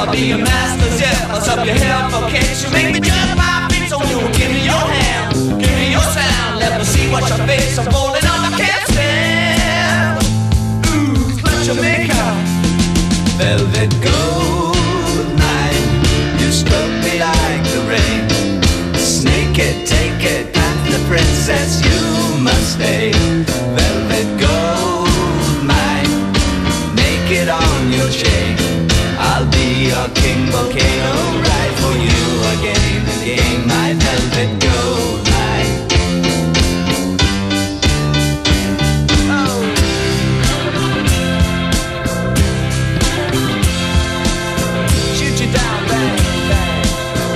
I'll be your master, yeah. I'll up your hair, but can't you make me jump my feet? So you give me your hand, give me your sound. Let me see what your face. I'm falling on, I can't stand. Ooh, let your makeup. Velvet gold mine, you struck me like the rain. Snake it, take it, I'm the princess, you must stay. Velvet gold mine, make it on your chain. I'll be your king volcano, ride for you again and again. My velvet gold mine. Shoot you down, bang, bang.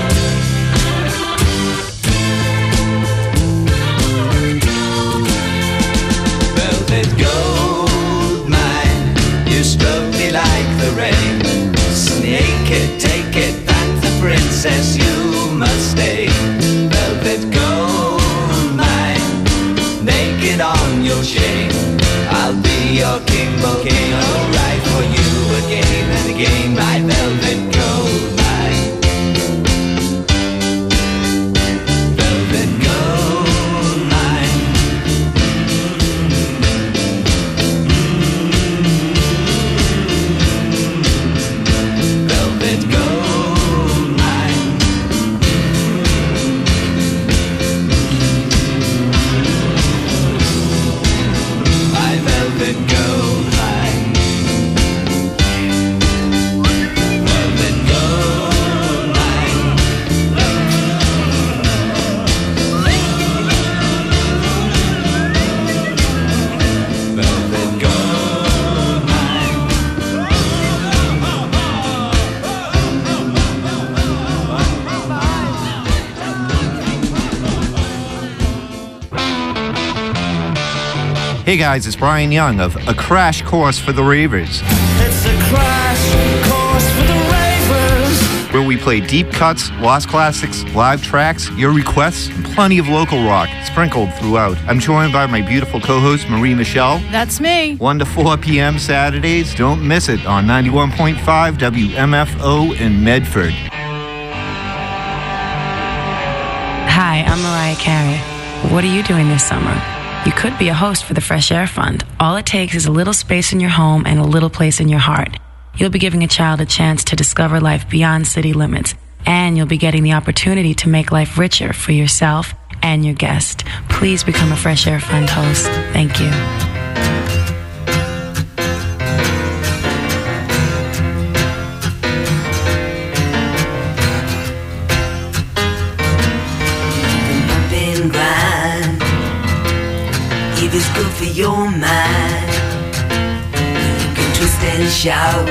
Velvet gold mine, you struck me like the rain. Snake it, take it, back the princess, you must stay. Velvet gold mine, make it on your chain. I'll be your king volcano, ride for you again and again. My velvet gold mine. Velvet gold mine. Velvet gold mine. My velvet gold mine. Velvet gold mine. Velvet gold mine. Hey guys, it's Brian Young of A Crash Course for the Ravers, It's a crash course for the ravers. where we play deep cuts, lost classics, live tracks, your requests, and plenty of local rock sprinkled throughout. I'm joined by my beautiful co-host Marie Michelle. That's me. 1 to 4 p.m. Saturdays. Don't miss it on 91.5 WMFO in Medford. Hi, I'm Mariah Carey. What are you doing this summer? You could be a host for the Fresh Air Fund. All it takes is a little space in your home and a little place in your heart. You'll be giving a child a chance to discover life beyond city limits, and you'll be getting the opportunity to make life richer for yourself and your guest. Please become a Fresh Air Fund host. Thank you. Bump and grind. If it's good for your mind, you can twist and shout.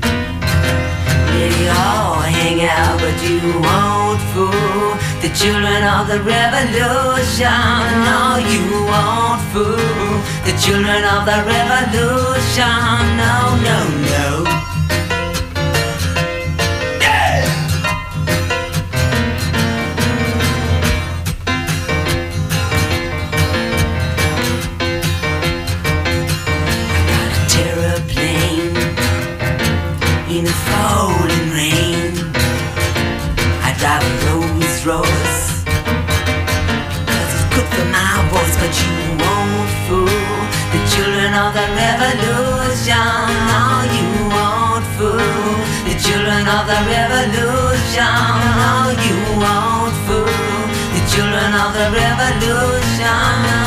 They all hang out, but you won't fool the children of the revolution. No, you won't fool the children of the revolution. No, no, no. In the falling rain, I drive a Rolls Royce, 'cause it's good for my voice. But you won't fool the children of the revolution. No, you won't fool the children of the revolution. No, you won't fool the children of the revolution.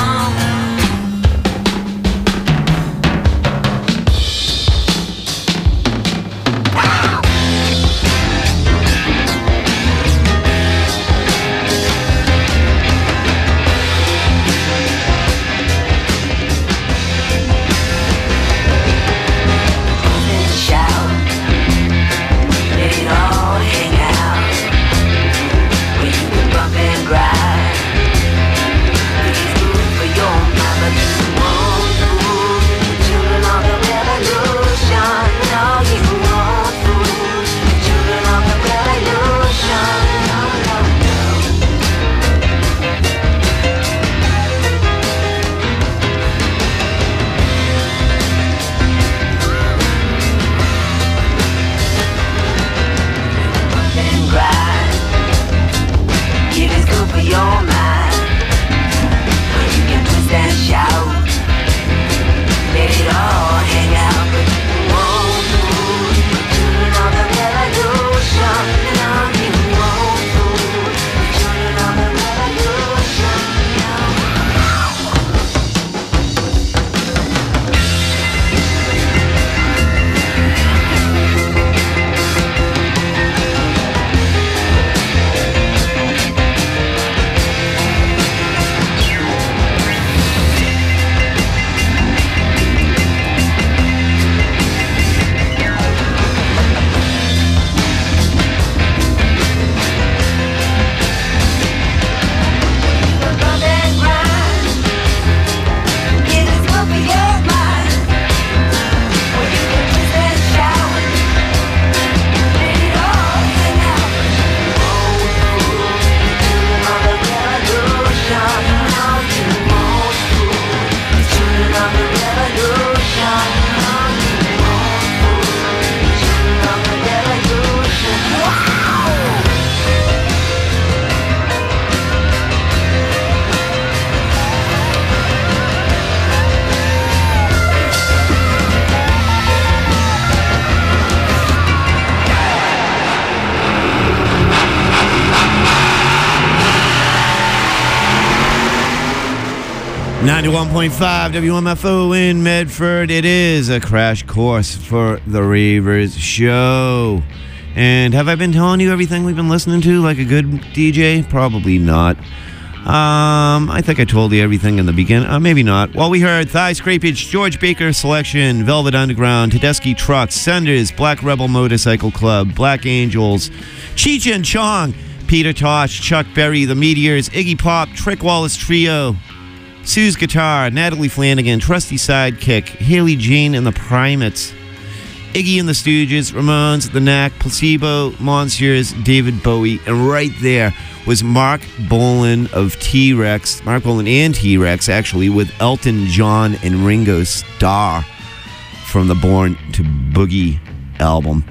91.5 WMFO in Medford. It is a crash course for the Ravers show. And have I been telling you everything we've been listening to like a good DJ? Probably not. I think I told you everything in the beginning. Maybe not. Well, we heard Thigh Scrapage, George Baker Selection, Velvet Underground, Tedeschi Trucks, Senders, Black Rebel Motorcycle Club, Black Angels, Cheech and Chong, Peter Tosh, Chuck Berry, The Meteors, Iggy Pop, Trick Wallace Trio, Sue's Guitar, Natalie Flanagan, Trusty Sidekick, Haley Jane and the Primates, Iggy and the Stooges, Ramones, The Knack, Placebo, Monsters, David Bowie, and right there was Mark Bolan of T-Rex, Mark Bolan and T-Rex actually, with Elton John and Ringo Starr from the Born to Boogie album.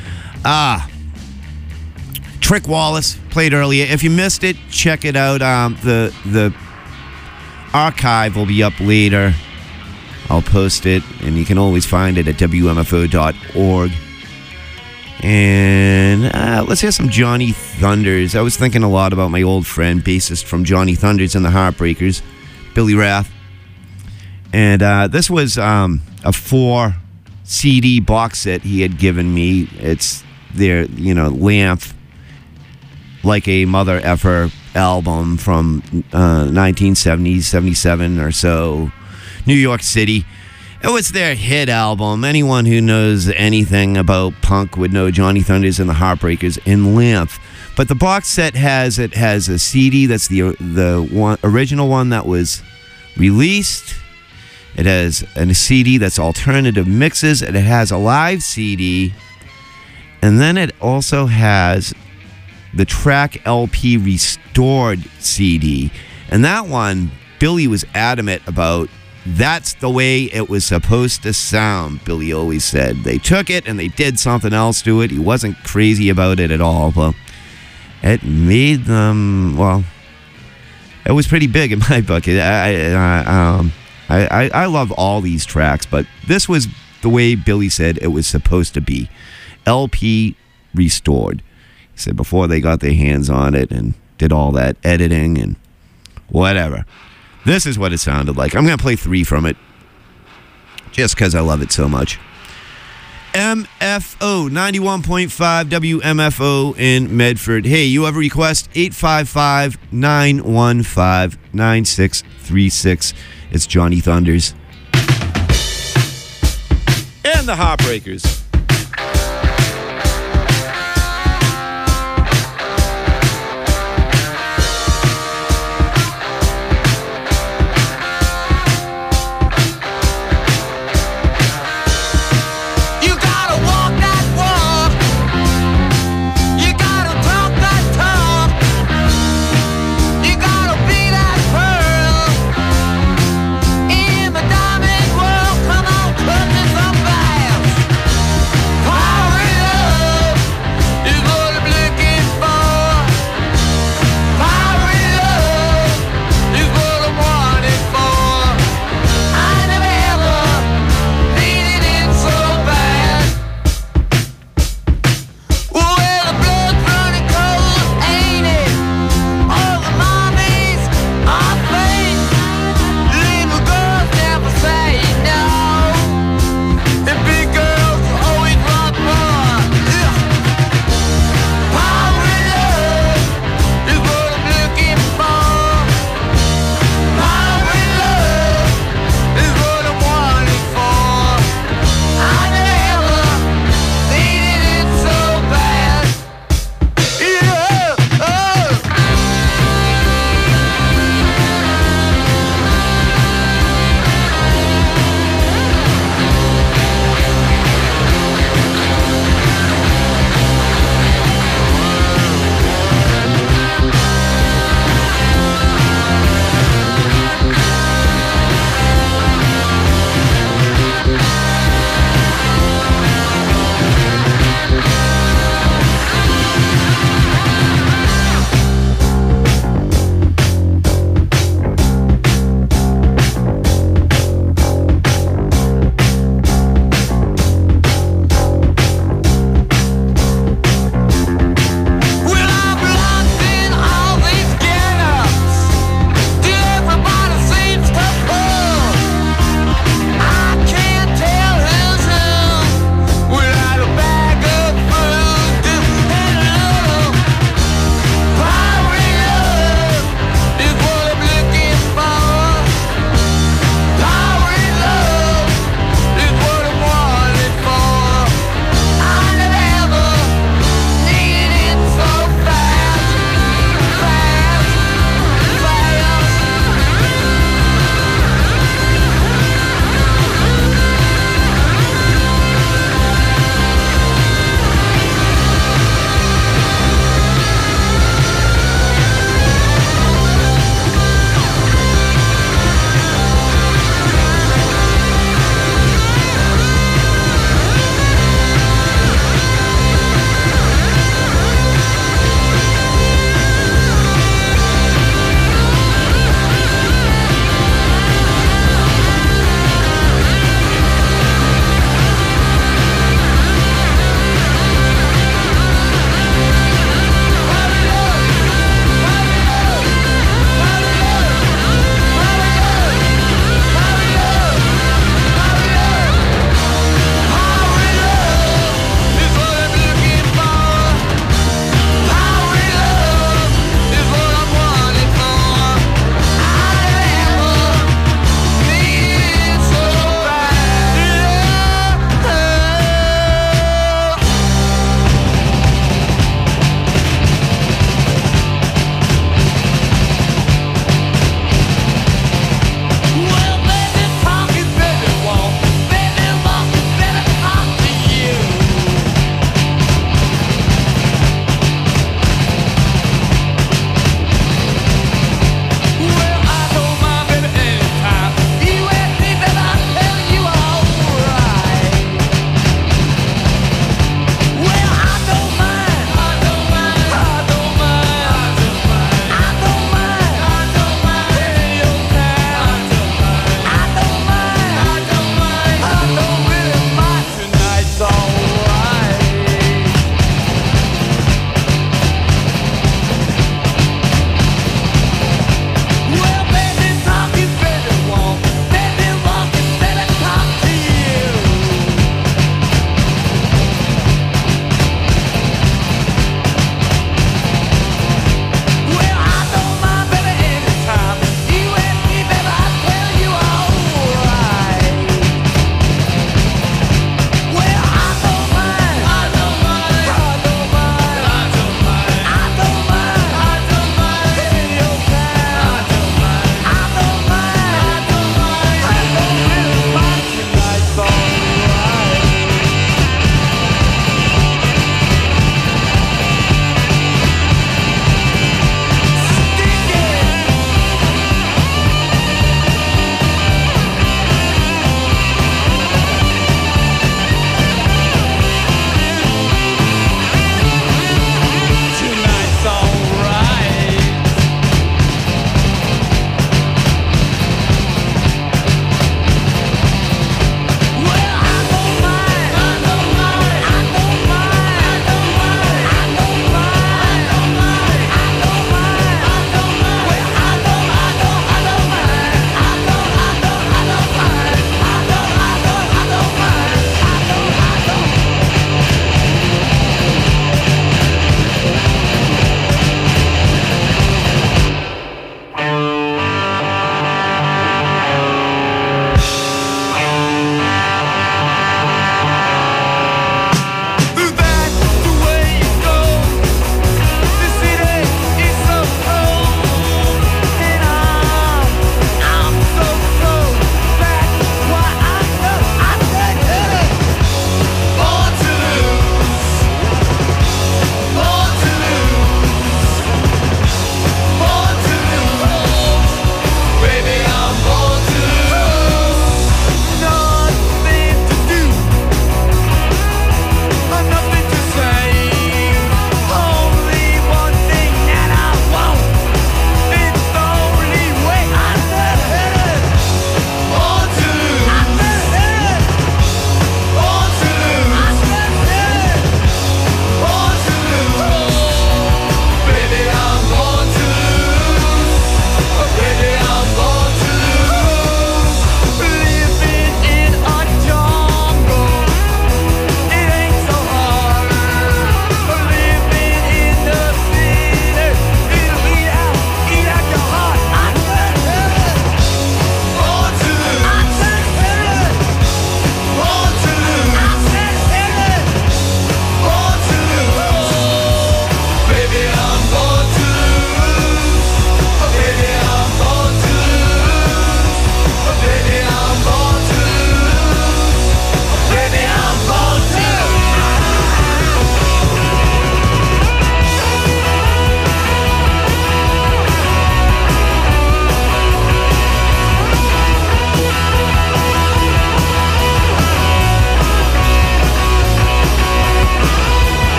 Trick Wallace played earlier. If you missed it, check it out. The archive will be up later. I'll post it, and you can always find it at WMFO.org. And let's hear some Johnny Thunders. I was thinking a lot about my old friend, bassist from Johnny Thunders and the Heartbreakers, Billy Rath. And this was a 4-CD box set he had given me. It's their, Lamp, Like a Mother Effer album from 1970s, 77 or so, New York City. It was their hit album. Anyone who knows anything about punk would know Johnny Thunders and the Heartbreakers in Lymph. But the box set has a CD that's the one, original one that was released. It has a CD that's alternative mixes, and it has a live CD, and then it also has the track LP restored CD. And that one, Billy was adamant about. That's the way it was supposed to sound, Billy always said. They took it and they did something else to it. He wasn't crazy about it at all. Well, it made them, it was pretty big in my book. I love all these tracks, but this was the way Billy said it was supposed to be. LP restored. He said before they got their hands on it and did all that editing and whatever. This is what it sounded like. I'm going to play 3 from it just because I love it so much. MFO, 91.5 WMFO in Medford. Hey, you have a request? 855-915-9636. It's Johnny Thunders. And the Heartbreakers. In my diamond world, come on, cut me some fast.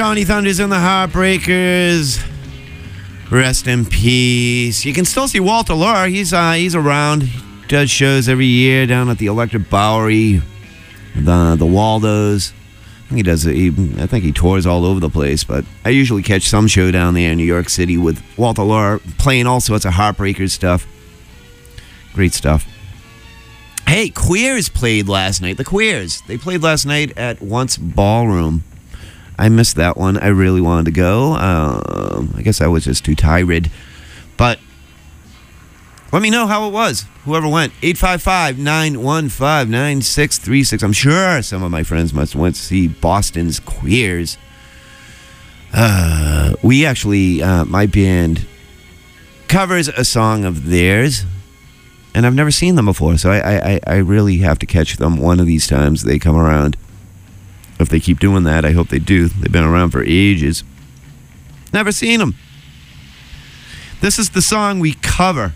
Tony Thunders and the Heartbreakers. Rest in peace. You can still see Walter Lure. He's around. He does shows every year down at the Electric Bowery, the Waldos. I think he tours all over the place, but I usually catch some show down there in New York City with Walter Lure playing all sorts of Heartbreakers stuff. Great stuff. Hey, Queers played last night. The Queers. They played last night at Once Ballroom. I missed that one. I really wanted to go. I guess I was just too tired. But let me know how it was. Whoever went. 855-915-9636. I'm sure some of my friends must have went to see Boston's Queers. We actually, my band covers a song of theirs. And I've never seen them before. So I really have to catch them one of these times they come around. If they keep doing that, I hope they do. They've been around for ages. Never seen them. This is the song we cover.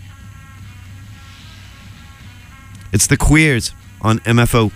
It's the Queers on MFO.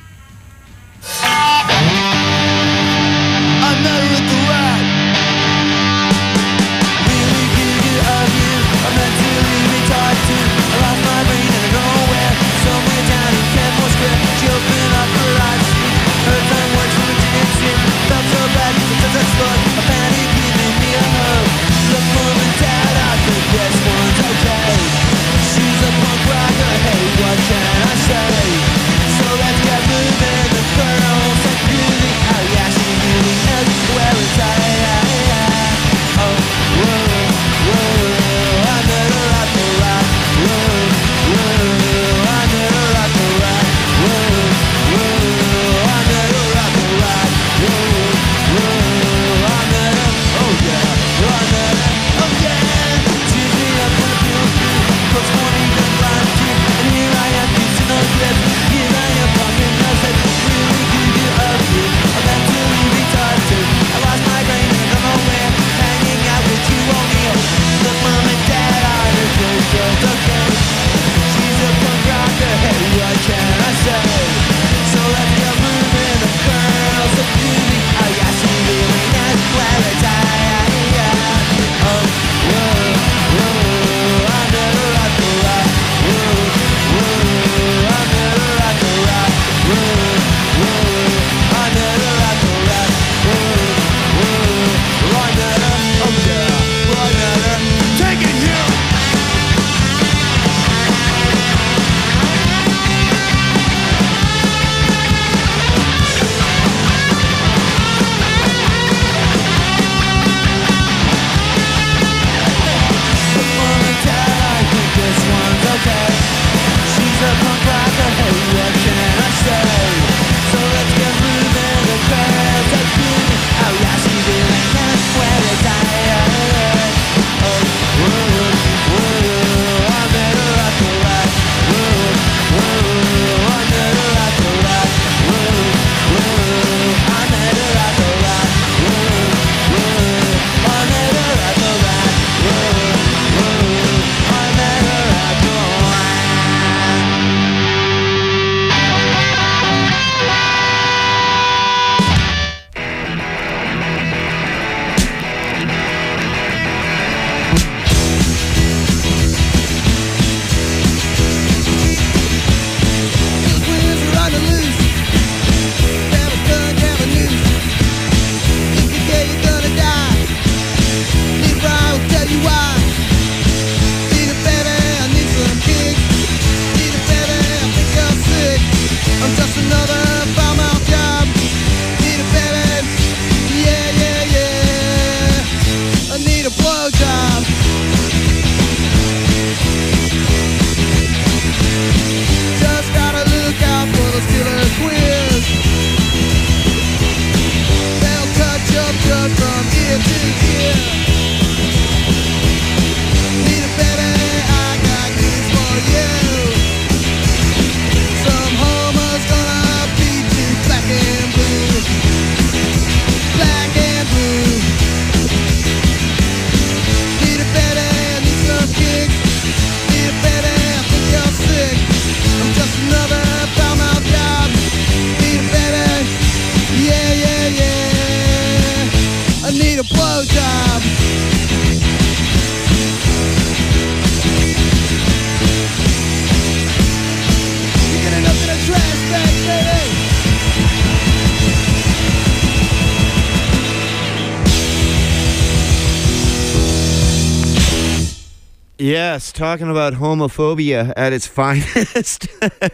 I need Yes, talking about homophobia at its finest.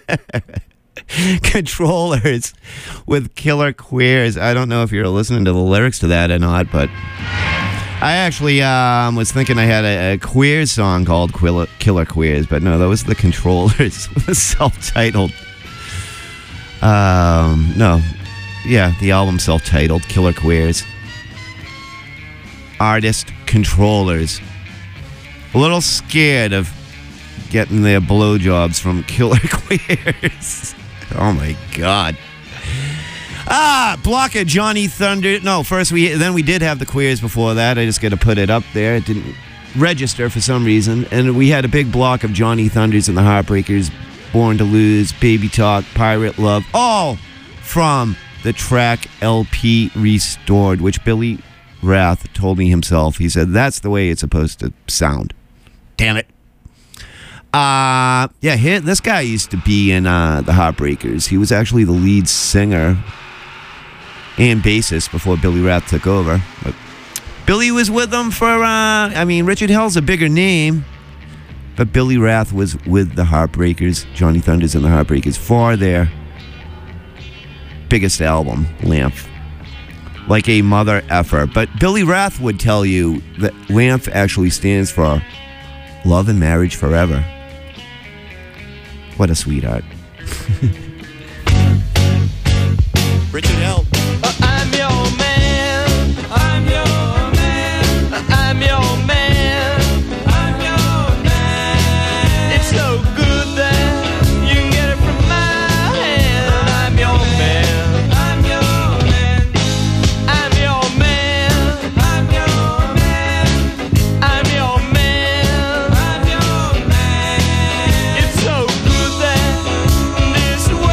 Controllers with Killer Queers. I don't know if you're listening to the lyrics to that or not, but I actually was thinking I had a Queers song called Killer Queers, but no, that was the Controllers. Self-titled. No. Yeah, the album self-titled Killer Queers. Artist Controllers. A little scared of getting their blowjobs from Killer Queers. Oh my God. Block of Johnny Thunder. No, first we did have the Queers before that. I just got to put it up there. It didn't register for some reason. And we had a big block of Johnny Thunders and the Heartbreakers, Born to Lose, Baby Talk, Pirate Love, all from the track LP Restored, which Billy Rath told me himself. He said, that's the way it's supposed to sound. Damn it. This guy used to be in the Heartbreakers. He was actually the lead singer and bassist before Billy Rath took over. But Billy was with them for, Richard Hell's a bigger name, but Billy Rath was with the Heartbreakers, Johnny Thunders and the Heartbreakers, for their biggest album, Lamph. Like a mother effer. But Billy Rath would tell you that Lamph actually stands for Love and Marriage Forever. What a sweetheart. Richard Hell. I'm your man. I'm your man. I'm your man. I'm your man. It's so good that you can get it from my hand. I'm your man. I'm your man. I'm your man. I'm your man. I'm your man. I'm your man. It's so good that this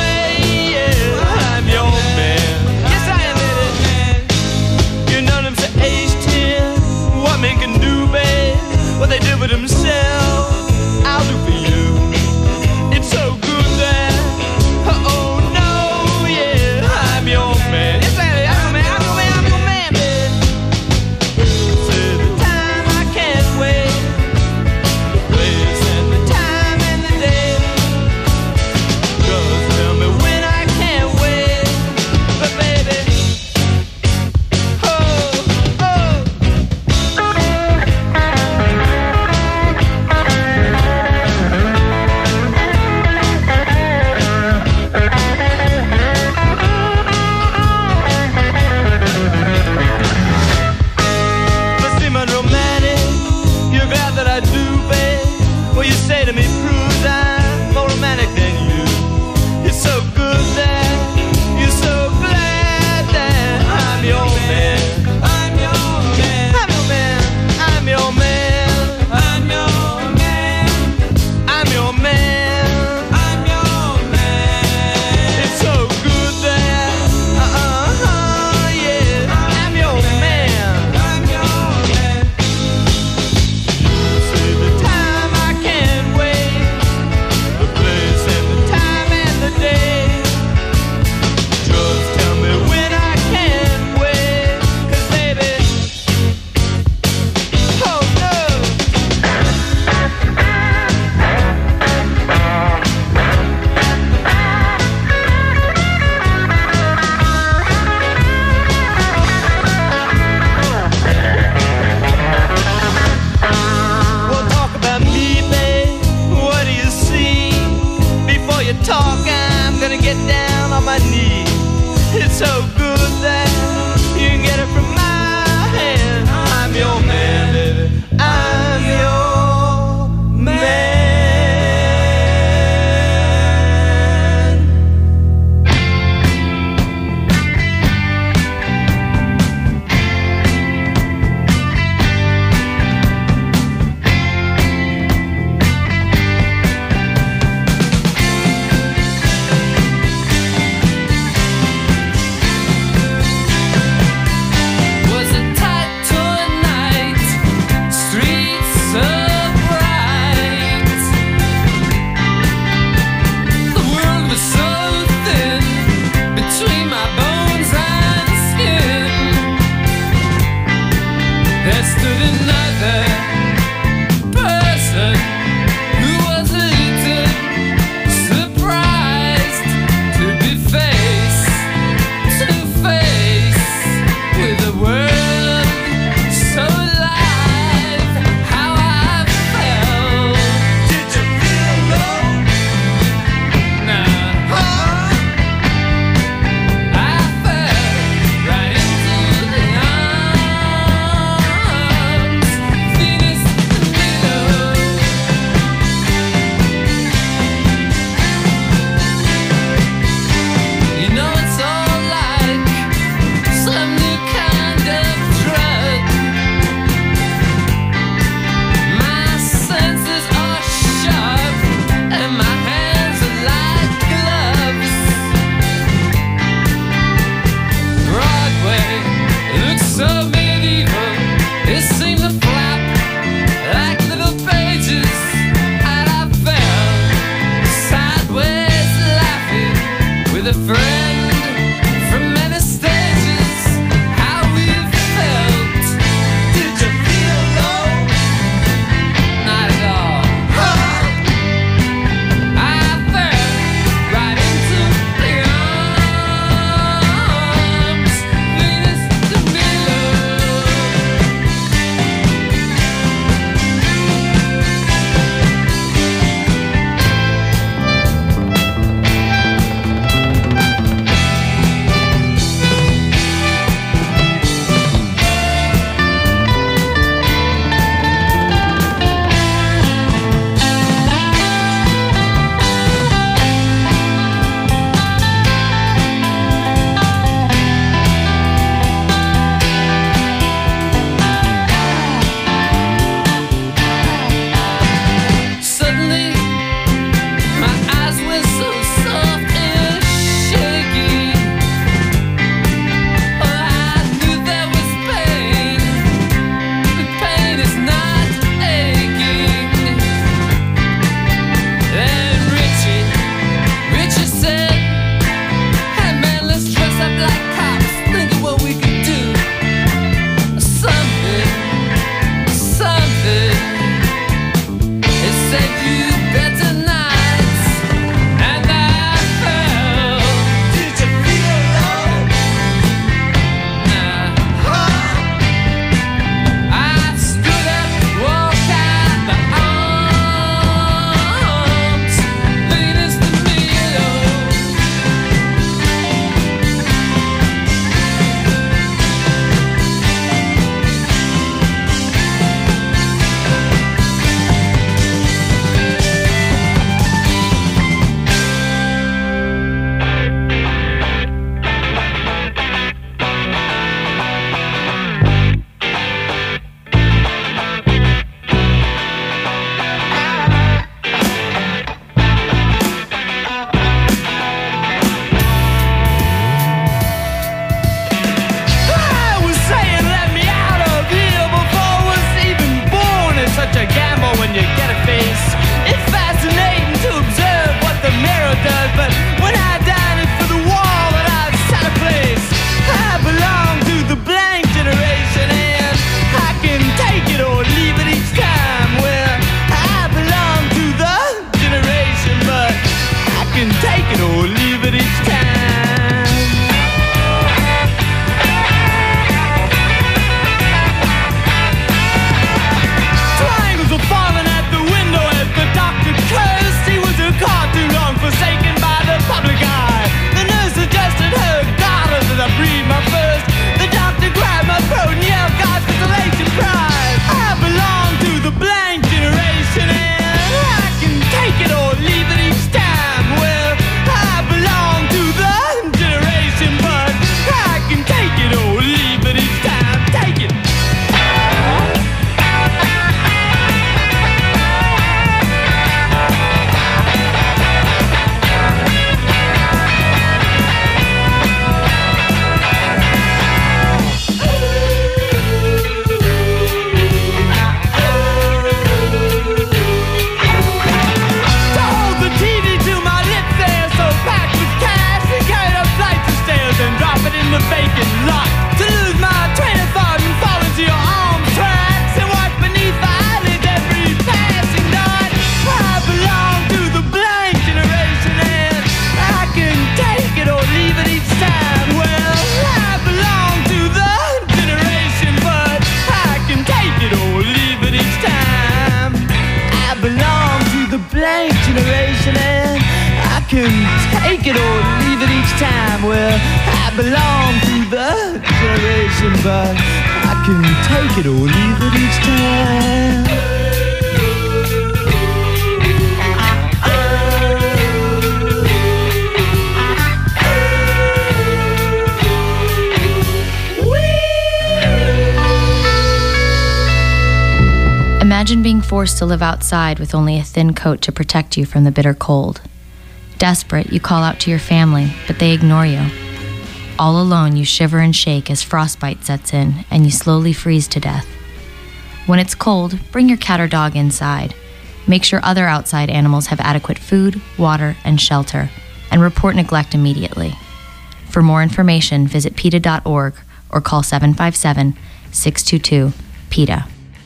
such a gamble when you get a face. It's fascinating to observe what the mirror does, but when I dine it's for the wall that I've set a place. I belong to the blank generation and I can take it or leave it each time. Well, I belong to the generation, but I can take it or leave it each time. Triangles are falling at the window as the doctor cursed. He was a car too long forsaken by the public eye. The nurse adjusted her garters as I breathed my first. The doctor grabbed my throat and yelled God's consolation prize. I belong to the blank generation and I can take it or leave it each time. Well, I belong to the generation, but I can take it or leave it each time. Take it. The vacant lot, to lose my train of thought and fall into your arms tracks and watch beneath the eyelids every passing night. I belong to the blank generation and I can take it or leave it each time. Well, I belong to the generation, but I can take it or leave it each time. I belong to the blank generation and I can take it or leave it each time. Well, I belong to the generation, but I can take it or leave it each time. Imagine being forced to live outside with only a thin coat to protect you from the bitter cold. Desperate, you call out to your family, but they ignore you. All alone, you shiver and shake as frostbite sets in and you slowly freeze to death. When it's cold, bring your cat or dog inside. Make sure other outside animals have adequate food, water, and shelter, and report neglect immediately. For more information, visit PETA.org or call 757-622-PETA.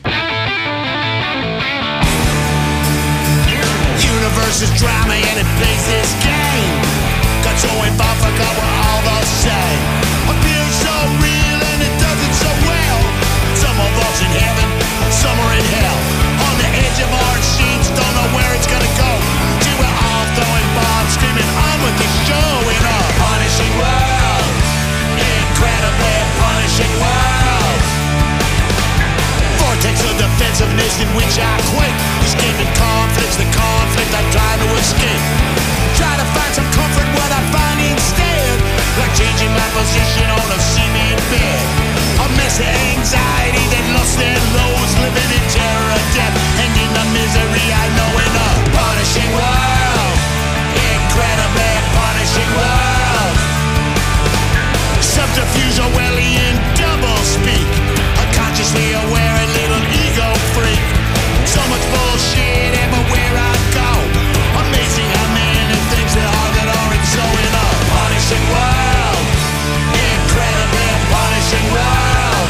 Universe is drama and it plays this game. Got so involved, forgot we're all the same. Appears so real and it does it so well. Some of us in heaven, some are in hell. On the edge of our sheets, don't know where it's gonna go. See, we're all throwing bombs, screaming on with the show in a punishing world. Incredibly punishing world. Vortex of defensiveness in which I quit. Escaping conflicts, the conflict I'm trying to escape. Try to find some comfort, what I find instead. Like changing my position on a cement bed. A mess of anxiety that lost their lows. Living in terror of death and in the misery I know in a punishing world. Incredibly punishing world. Subterfuge Orwellian double speak. Unconsciously aware a little ego freak. So much bullshit everywhere I go. Amazing how many things there are that aren't so in a punishing world. Incredibly punishing world.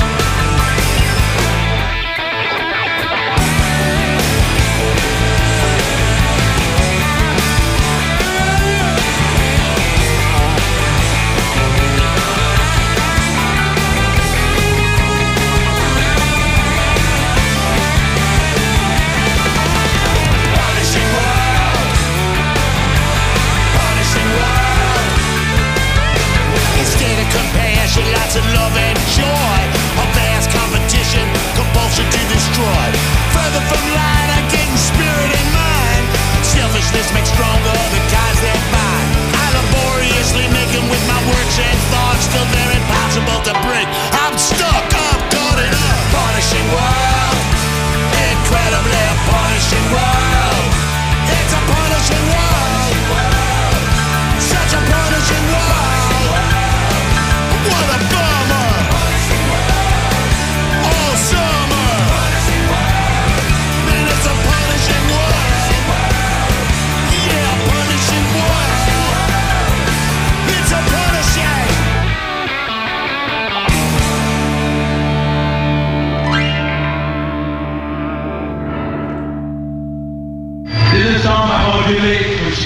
Compassion, lots of love and joy. A vast competition, compulsion to destroy. Further from line, I'm getting spirit in mind. Selfishness makes stronger the guys that bind. I laboriously make them with my words and thoughts. Still they're impossible to break. I'm stuck, I'm caught in a punishing world. Incredibly punishing world. It's a punishing world. Such a punishing world. What a bummer! All summer!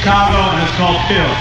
Chicago, and it's called Pills.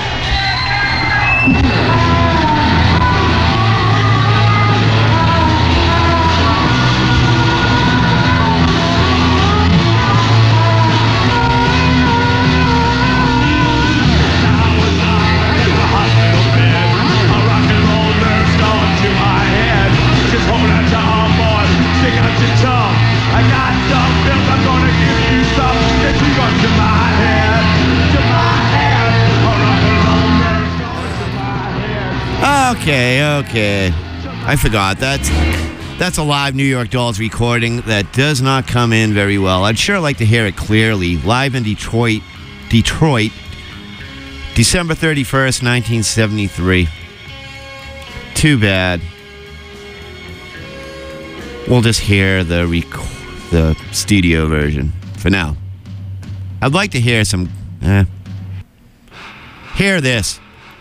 Okay. I forgot. That's a live New York Dolls recording that does not come in very well. I'd sure like to hear it clearly. Live in Detroit, December 31st, 1973. Too bad. We'll just hear the studio version for now. I'd like to hear some... Hear this.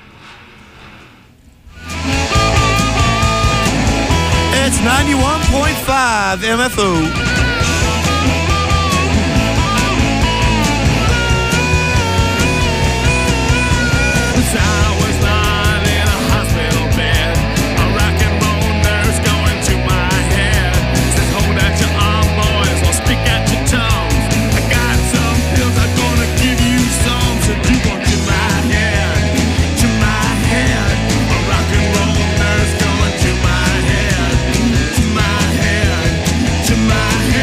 It's 91.5 MFO. To my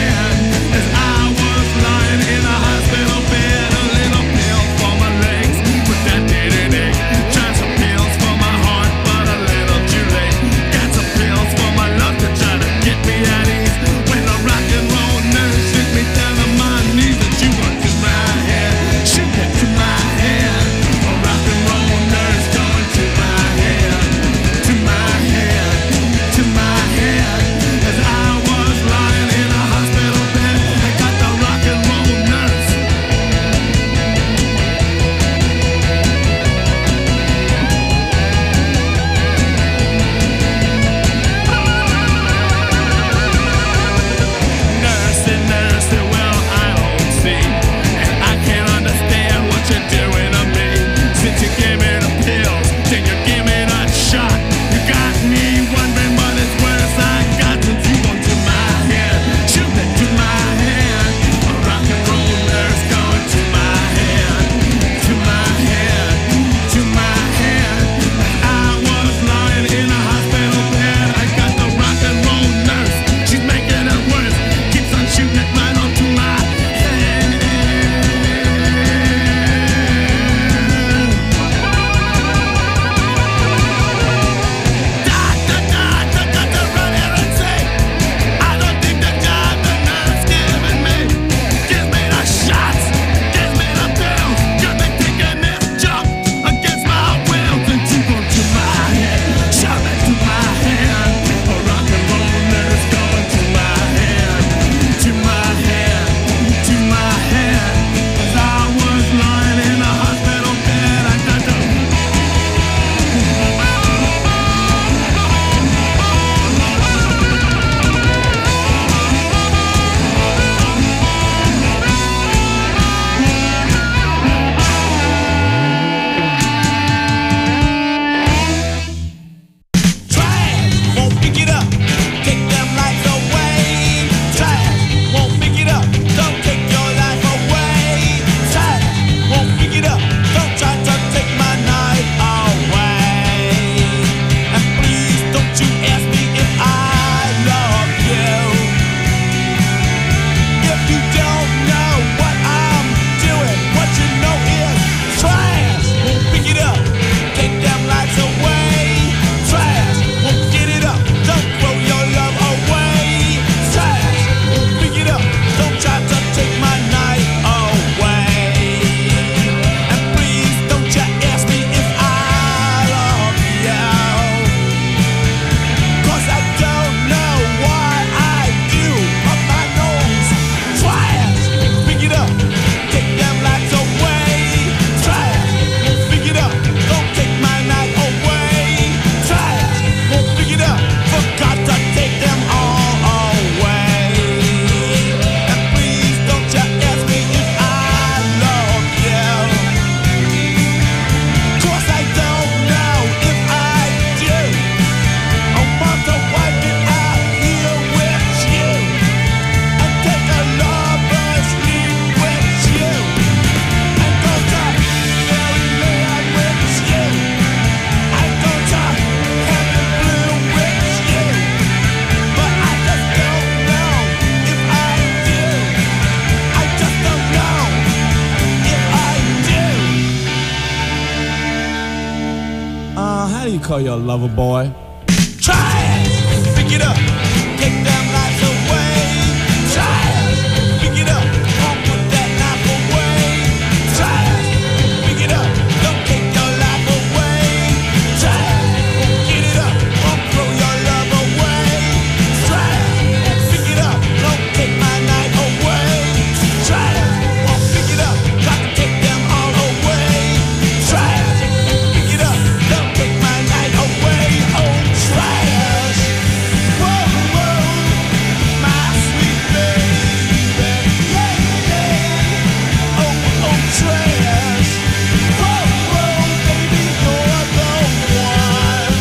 call you a lover boy. Try it, pick it up, take them lights away. Try it, pick it up, won't put that life away. Try it, pick it up, don't take your life away. Try it, get it up, won't throw your love away. Try it, pick it up, don't take my night away. Try it, won't pick it up, got to take them all away. Try it, pick it up, don't take my night away. Oh, try it. Whoa, whoa, my sweet baby. Yeah, yeah. Oh, oh, try it. Whoa, whoa, baby, you're the one.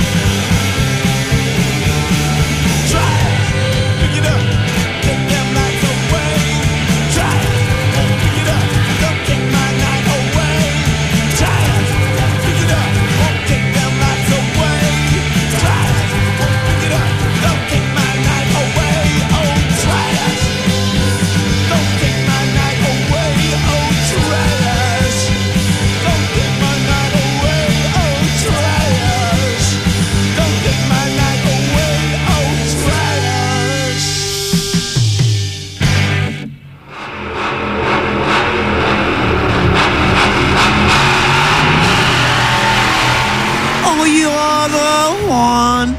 Try it, pick it up, take them lights away. Try it, pick it up, don't take my night away. Try it, pick it up, won't take them lights away. Try it, pick it up, don't take my night away. Oh, try it, don't take my night away. Oh, try it, don't take my night away. Oh, try it, don't take my night away. Oh, try it. Oh, you're the one.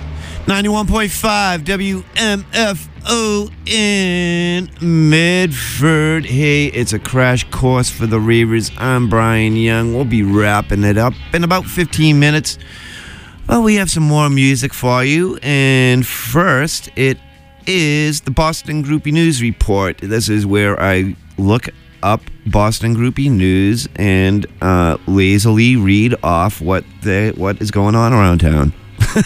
91.5 WMFO in Medford. Hey, it's a crash course for the Ravers. I'm Brian Young. We'll be wrapping it up in about 15 minutes. Well, we have some more music for you. And first, it is the Boston Groupie News Report. This is where I look up Boston Groupie News and lazily read off what is going on around town.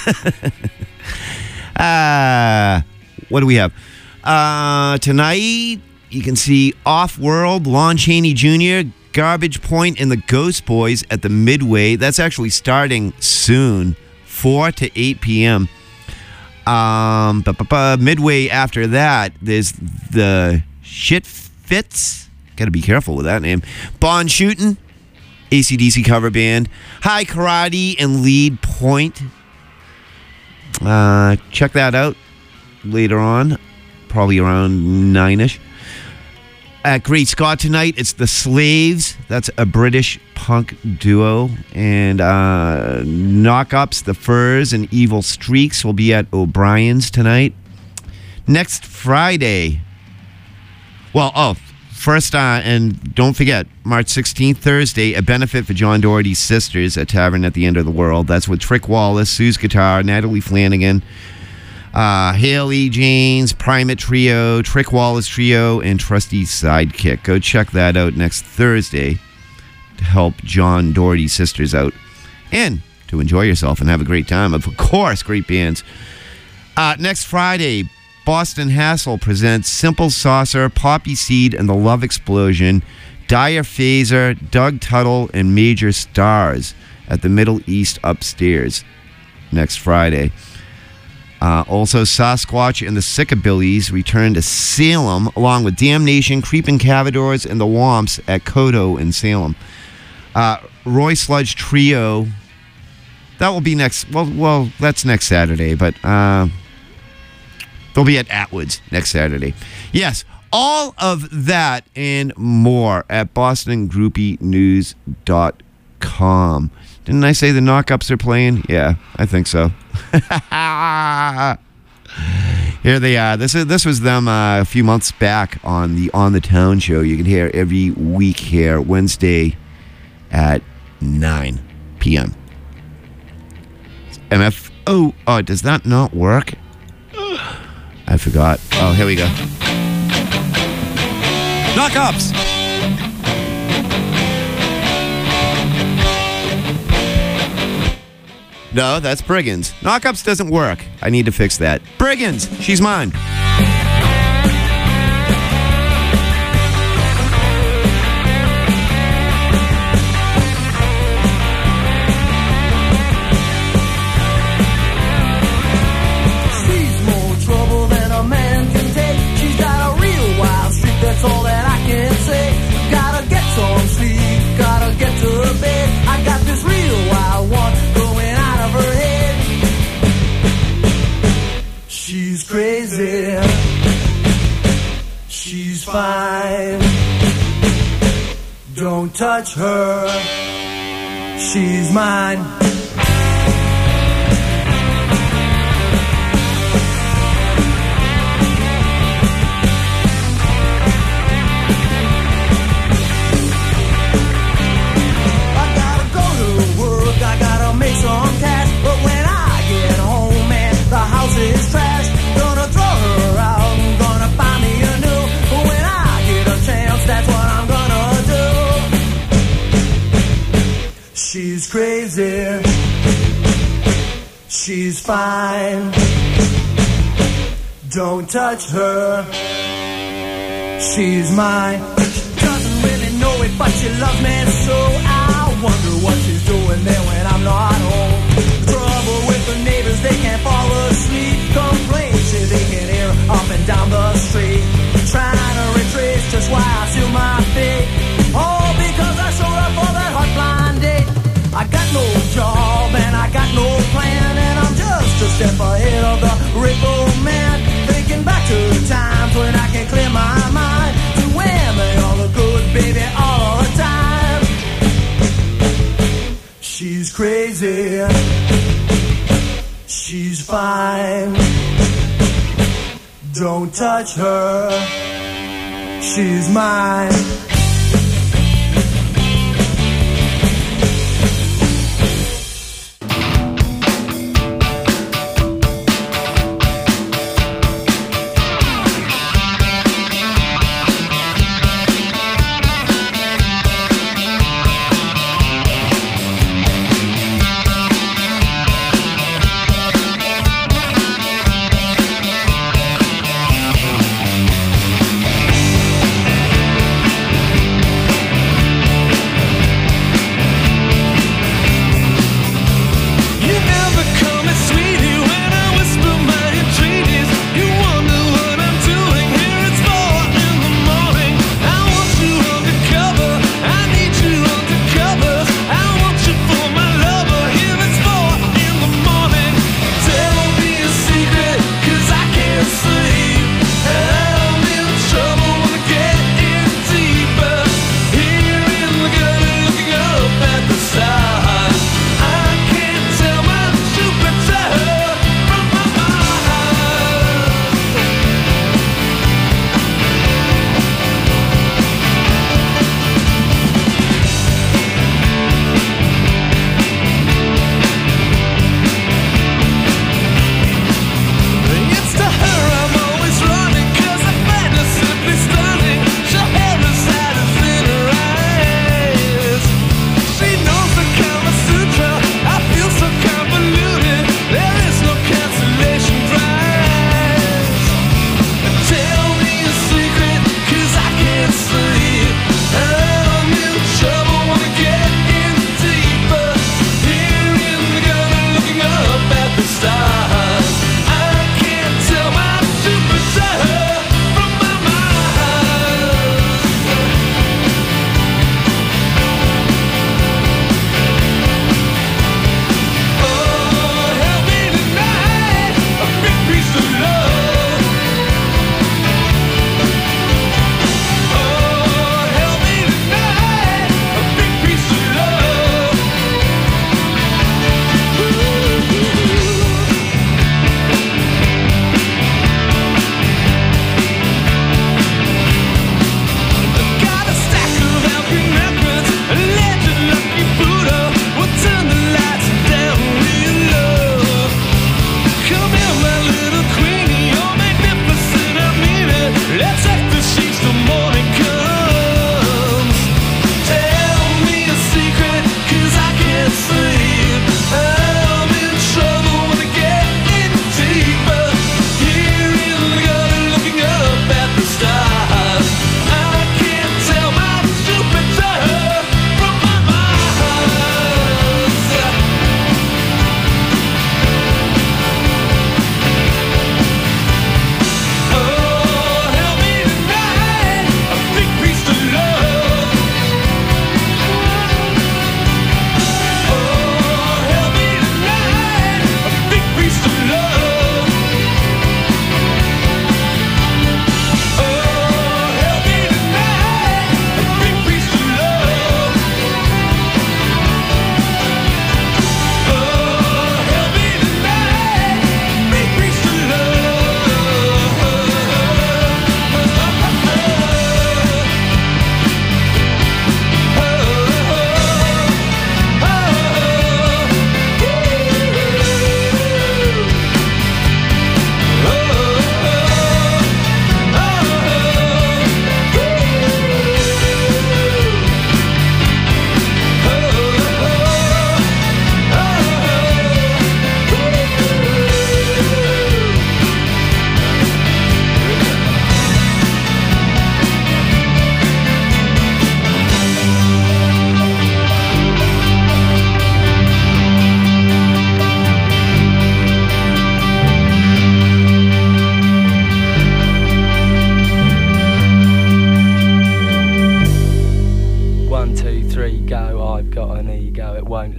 What do we have? Tonight, you can see Off-World, Lon Chaney Jr., Garbage Point, and the Ghost Boys at the Midway. That's actually starting soon, 4 to 8 p.m. Midway after that, there's the Shit Fits. Got to be careful with that name. Bond Shootin', AC/DC cover band. High Karate and Lead Point. Check that out later on, probably around 9ish. At Great Scott tonight, it's the Slaves. That's a British punk duo. And Knock-Ups, the Furs, and Evil Streaks will be at O'Brien's tonight. Next Friday. First, and don't forget, March 16th, Thursday, a benefit for John Doherty's sisters at Tavern at the End of the World. That's with Trick Wallace, Sue's Guitar, Natalie Flanagan, Haley Janes, Primate Trio, Trick Wallace Trio, and Trusty Sidekick. Go check that out next Thursday to help John Doherty's sisters out and to enjoy yourself and have a great time. Of course, great bands. Next Friday, Boston Hassle presents Simple Saucer, Poppy Seed, and the Love Explosion, Dire Phaser, Doug Tuttle, and Major Stars at the Middle East Upstairs next Friday. Also, Sasquatch and the Sickabillies return to Salem, along with Damnation, Creepin' Cavadors, and the Womps at Kodo in Salem. Roy Sludge Trio, that will be next, well, that's next Saturday, but they'll be at Atwood's next Saturday. Yes, all of that and more at bostongroupinews.com. Didn't I say the Knock-Ups are playing? Yeah, I think so. Here they are. This was them a few months back on the On the Town show. You can hear every week here, Wednesday at 9 p.m. MFO. Oh, does that not work? I forgot. Oh, here we go. Knock-Ups. No, that's Brigands. Knock-Ups doesn't work. I need to fix that. Brigands, she's mine. She's more trouble than a man can take. She's got a real wild streak, that's all that I can say. Gotta get some sleep, gotta get to bed. I got this real wild one going out of She's fine. Don't touch her. She's mine. I gotta go to work. I gotta make some cash. But when I get home, man, the house is trash. Gonna throw her out. Gonna find me a new. But when I get a chance, that's what I'm gonna do. She's crazy. She's fine. Don't touch her. She's mine. She doesn't really know it, but she loves me so. I wonder what she's doing there when I'm not home. Trouble with the neighbors, they can't fall asleep. Complaints they can hear up and down the street. Trying to retrace just why I seal my fate. All because I showed up for that hot blind date. I got no job and I got no plan, and I'm just a step ahead of the rich old man. Thinking back to the times when I can clear my mind. To women all the good, baby, all the time. She's crazy. She's fine. Don't touch her. She's mine.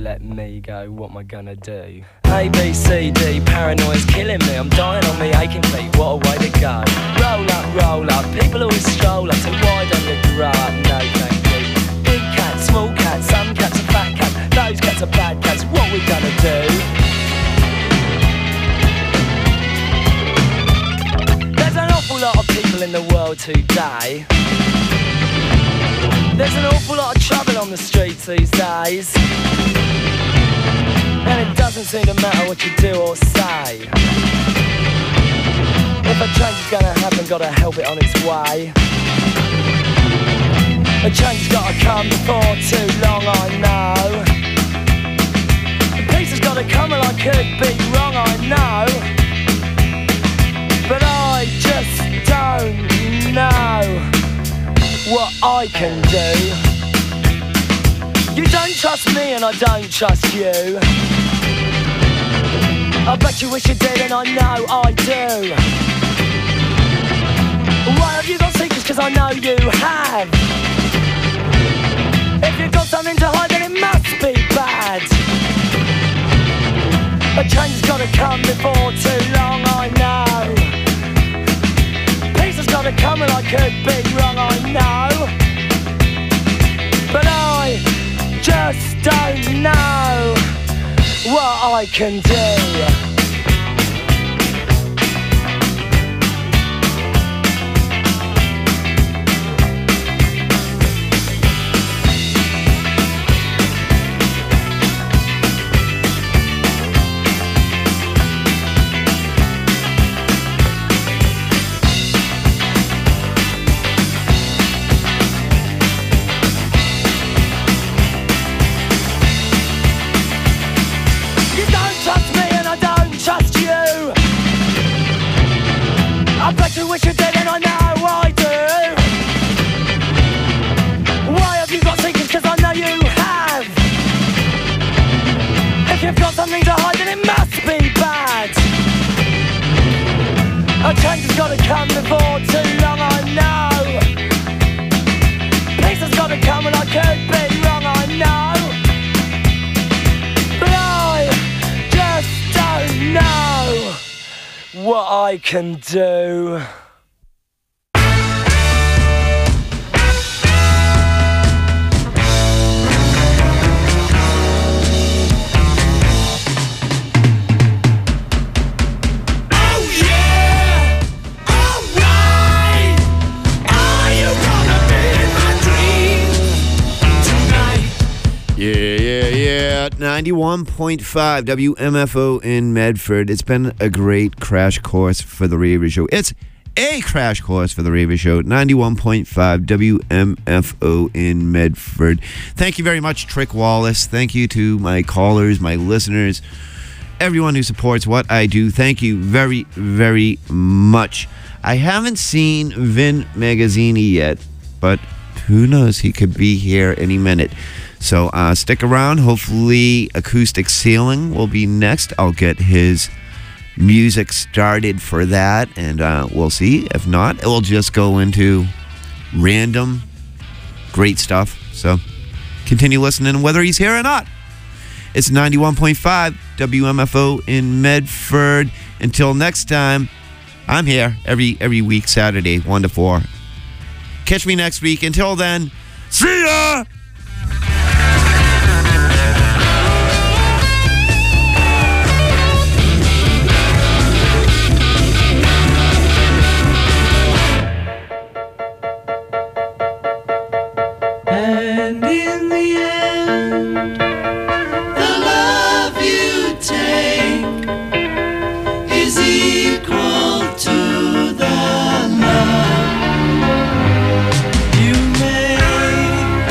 let me go, what am I gonna do? A, B, C, D, paranoia's killing me. I'm dying on me aching feet, what a way to go. Roll up, people always stroll up. So why don't you grow up? No thank you. Big cats, small cats, some cats are fat cats. Those cats are bad cats, what we gonna do? There's an awful lot of people in the world today. There's an awful lot of trouble on the streets these days. And it doesn't seem to matter what you do or say. If a change is gonna happen, gotta help it on its way. A change has gotta come before too long, I know. The peace has gotta come and I could be wrong, I know. But I just don't know what I can do. You don't trust me and I don't trust you. I bet you wish you did and I know I do. Why have you got secrets? Cause I know you have. If you've got something to hide then it must be bad. A change has gotta come before too long, I know. Peace has gotta come and I could be wrong, I know. But I just don't know what I can do. I bet you wish you did and I know I do. Why have you got secrets? Cause I know you have. If you've got something to hide then it must be bad. A change has gotta come before too long, I know. Peace has gotta come and I could be wrong, I know. But I just don't know what I can do. Yeah. 91.5 WMFO in Medford. It's been a great crash course for the Ravy Show. It's a crash course for the Ravy Show. 91.5 WMFO in Medford. Thank you very much, Trick Wallace. Thank you to my callers, my listeners, everyone who supports what I do. Thank you very, very much. I haven't seen Vin Magazzini yet, but who knows? He could be here any minute. So stick around. Hopefully Acoustic Ceiling will be next. I'll get his music started for that, and we'll see. If not, it will just go into random great stuff. So continue listening whether he's here or not. It's 91.5 WMFO in Medford. Until next time, I'm here every week, Saturday, 1 to 4. Catch me next week. Until then, see ya! And in the end, the love you take is equal to the love you make.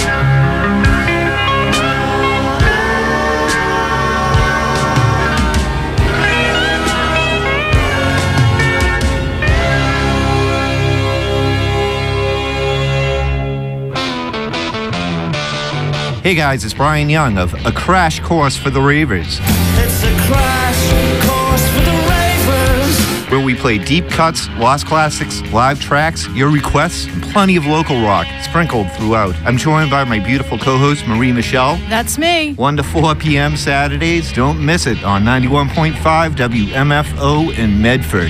Hey guys, it's Brian Young of A Crash Course for the Ravers. It's a crash course for the ravers. where we play deep cuts, lost classics, live tracks, your requests, and plenty of local rock sprinkled throughout. I'm joined by my beautiful co-host, Marie Michelle. That's me. 1 to 4 p.m. Saturdays. Don't miss it on 91.5 WMFO in Medford.